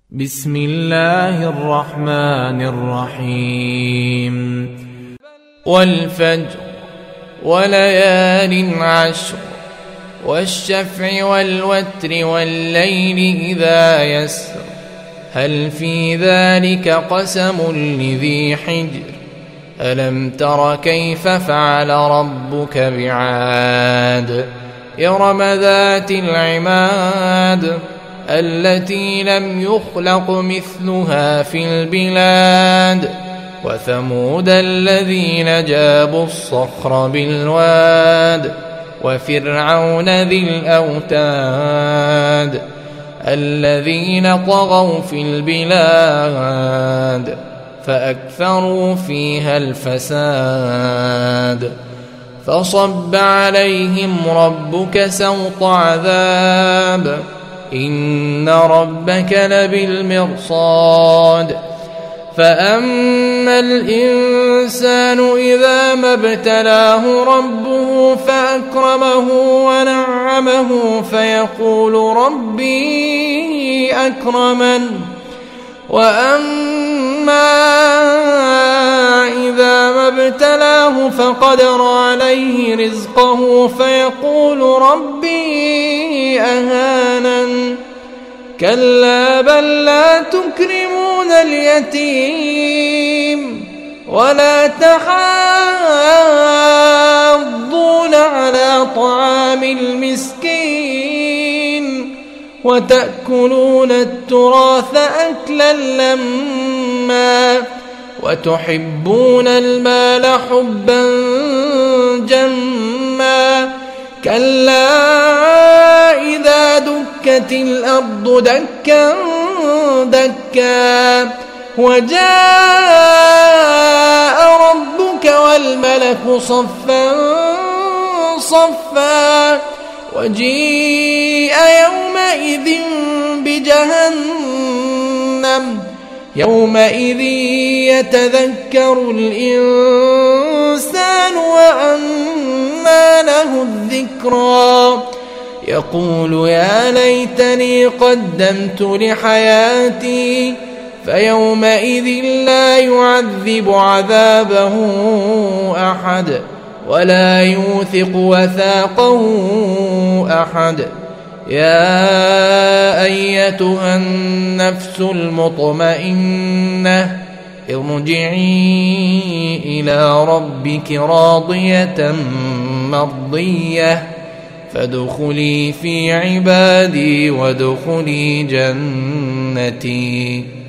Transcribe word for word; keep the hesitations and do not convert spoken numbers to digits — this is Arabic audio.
بسم الله الرحمن الرحيم والفجر وليال عشر والشفع والوتر والليل إذا يسر هل في ذلك قسم لذي حجر ألم تر كيف فعل ربك بعاد إرم ذات العماد التي لم يخلق مثلها في البلاد وثمود الذين جابوا الصخر بالواد وفرعون ذي الأوتاد الذين طغوا في البلاد فأكثروا فيها الفساد فصب عليهم ربك سوط عذاب إن ربك لبالمرصاد فأما الإنسان إذا ما ابتلاه ربه فأكرمه ونعمه فيقول ربي أكرمن وأما إذا ما ابتلاه فقدر عليه رزقه فيقول ربي أهانن كلا بل لا تكرمون اليتيم ولا تحاضون على طعام المسكين وتأكلون التراث أكلا لما وتحبون المال حبا جما كلا إذا دكت الأرض دكا دكا وجاء ربك والملك صفا صفا وجيء يومئذ بجهنم يومئذ يتذكر الإنسان وأنى له الذكرى يقول يا ليتني قدمت لحياتي فيومئذ لا يعذب عذابه أحد ولا يوثق وثاقه أحد يا أيتها النفس المطمئنة ارجعي إلى ربك راضية مرضية فادخلي في عبادي وادخلي جنتي.